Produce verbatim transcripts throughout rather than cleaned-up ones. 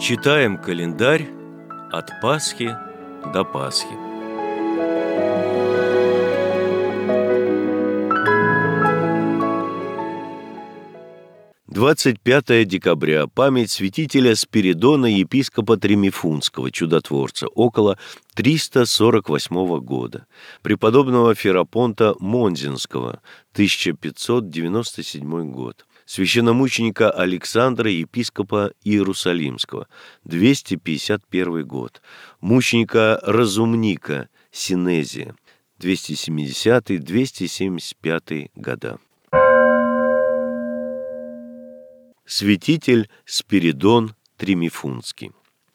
Читаем календарь от Пасхи до Пасхи. двадцать пятое декабря. Память святителя Спиридона, епископа Тремифунского, чудотворца, около триста сорок восьмого года. Преподобного Ферапонта Монзенского, тысяча пятьсот девяносто седьмой год. Священномученика Александра, епископа Иерусалимского, двести пятьдесят первый год. Мученика Разумника Синезия, двести семидесятый — двести семьдесят пятый года. Святитель Спиридон Тремифунский.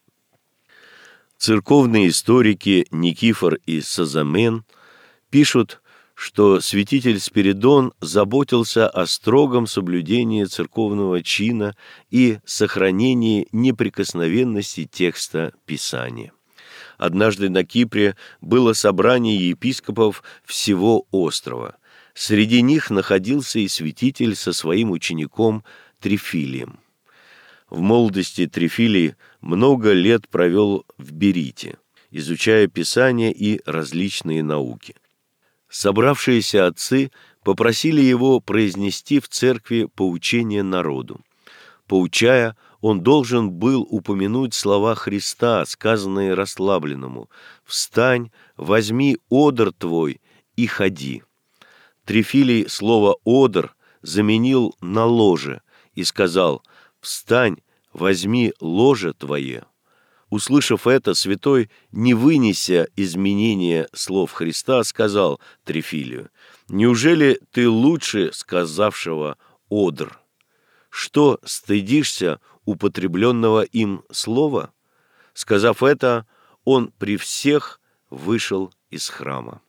Церковные историки Никифор и Созамен пишут, что святитель Спиридон заботился о строгом соблюдении церковного чина и сохранении неприкосновенности текста Писания. Однажды на Кипре было собрание епископов всего острова. Среди них находился и святитель со своим учеником Трифилием. В молодости Трифилий много лет провел в Берите, изучая Писание и различные науки. Собравшиеся отцы попросили его произнести в церкви поучение народу. Поучая, он должен был упомянуть слова Христа, сказанные расслабленному: «Встань, возьми одр твой и ходи». Трифилий слово «одр» заменил на «ложе» и сказал: «Встань, возьми ложе твое». Услышав это, святой, не вынеся изменения слов Христа, сказал Трифилию: «Неужели ты лучше сказавшего «одр»? Что, стыдишься употребленного им слова?» Сказав это, он при всех вышел из храма.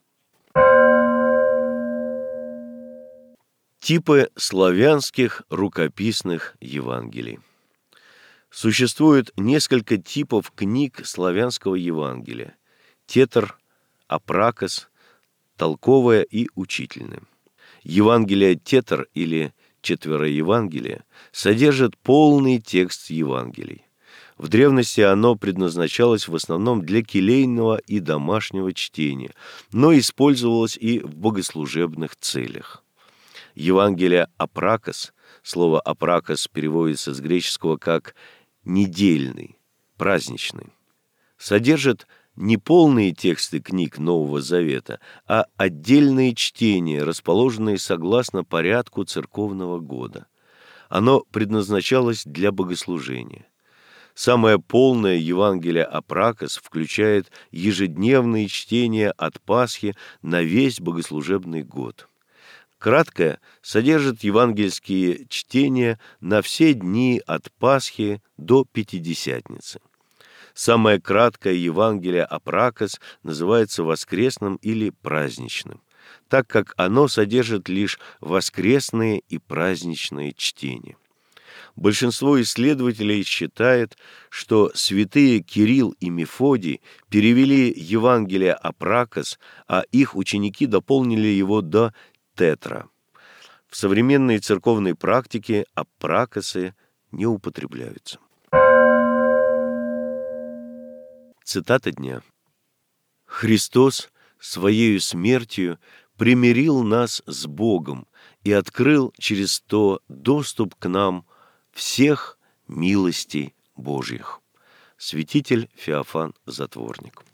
Типы славянских рукописных Евангелий. Существует несколько типов книг славянского Евангелия: тетр, апракос, толковое и учительное. Евангелие тетр или четвероевангелие содержит полный текст Евангелий. В древности оно предназначалось в основном для келейного и домашнего чтения, но использовалось и в богослужебных целях. Евангелие апракос, слово апракос переводится с греческого как «недельный», «праздничный», содержит не полные тексты книг Нового Завета, а отдельные чтения, расположенные согласно порядку церковного года. Оно предназначалось для богослужения. Самое полное Евангелие апракос включает ежедневные чтения от Пасхи на весь богослужебный год. Краткое содержит евангельские чтения на все дни от Пасхи до Пятидесятницы. Самое краткое Евангелие апракос называется воскресным или праздничным, так как оно содержит лишь воскресные и праздничные чтения. Большинство исследователей считает, что святые Кирилл и Мефодий перевели Евангелие апракос, а их ученики дополнили его до тетра. В современной церковной практике апракосы не употребляются. Цитата дня. «Христос Своею смертью примирил нас с Богом и открыл через то доступ к нам всех милостей Божьих». Святитель Феофан Затворник.